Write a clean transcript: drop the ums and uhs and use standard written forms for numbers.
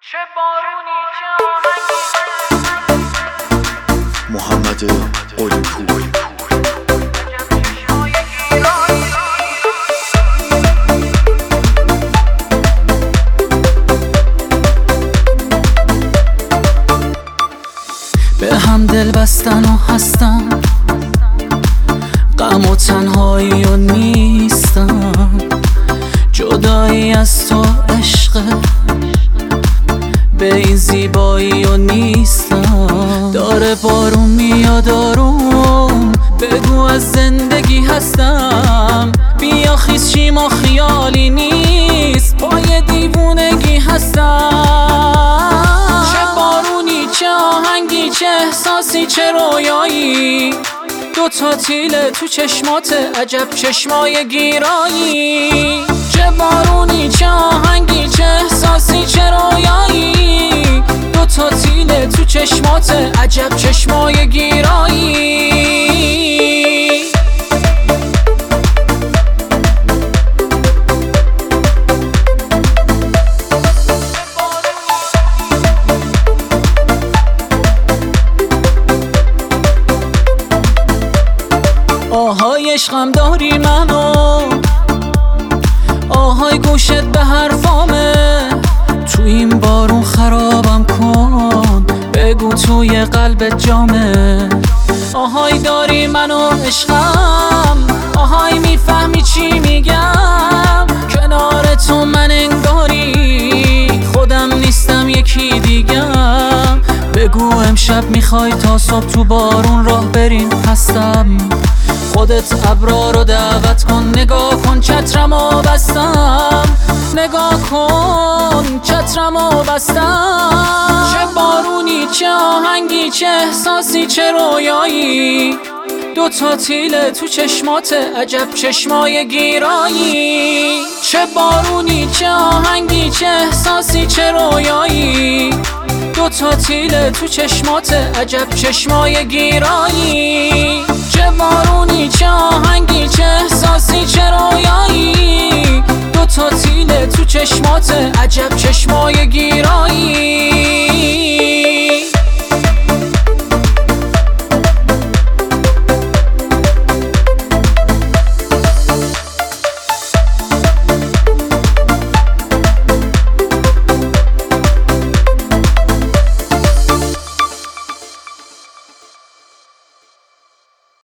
چه بارونی چه آهنگی محمد قلی‌پور. به هم دل بستن و هستم، غم و تنهایی و نیستم، جدایی از تو عشق به این زیبایی و نیستم. داره بارون میاد آروم، بگو از زندگی هستم، بیا خیز چی ما خیالی نیست، پای دیوونگی هستم. چه بارونی چه آهنگی چه احساسی چه رویایی، دوتا تیله تو چشمات عجب چشمای گیرایی. چه بارونی چه آهنگی چه احساسی چه رویایی، دوتا تیله تو چشمات عجب چشمای گیرایی. آهای عشقم داری منو، آهای گوشت به حرفامه، تو این بارون خرابم کن، بگو توی قلبت جامه. آهای داری منو عشقم، آهای میفهمی چی میگم، کنار تو من انگاری خودم نیستم یکی دیگم. بگو امشب میخوای تا صبح تو بارون راه بریم، هستم. خودت ابرا رو دعوت کن، نگاه کن چترمو بستم، نگاه کن چترمو بستم. چه بارونی چه آهنگی چه احساسی چه رویایی، دوتا تیله تو چشمات عجب چشمای گیرایی. چه بارونی چه آهنگی چه احساسی چه رویایی، دوتا تیله تو چشمات عجب چشمای گیرایی. چه بارونی چه آهنگی چه احساسی چه رویایی، دوتا تیله تو چشمات عجب چشمای گیرایی.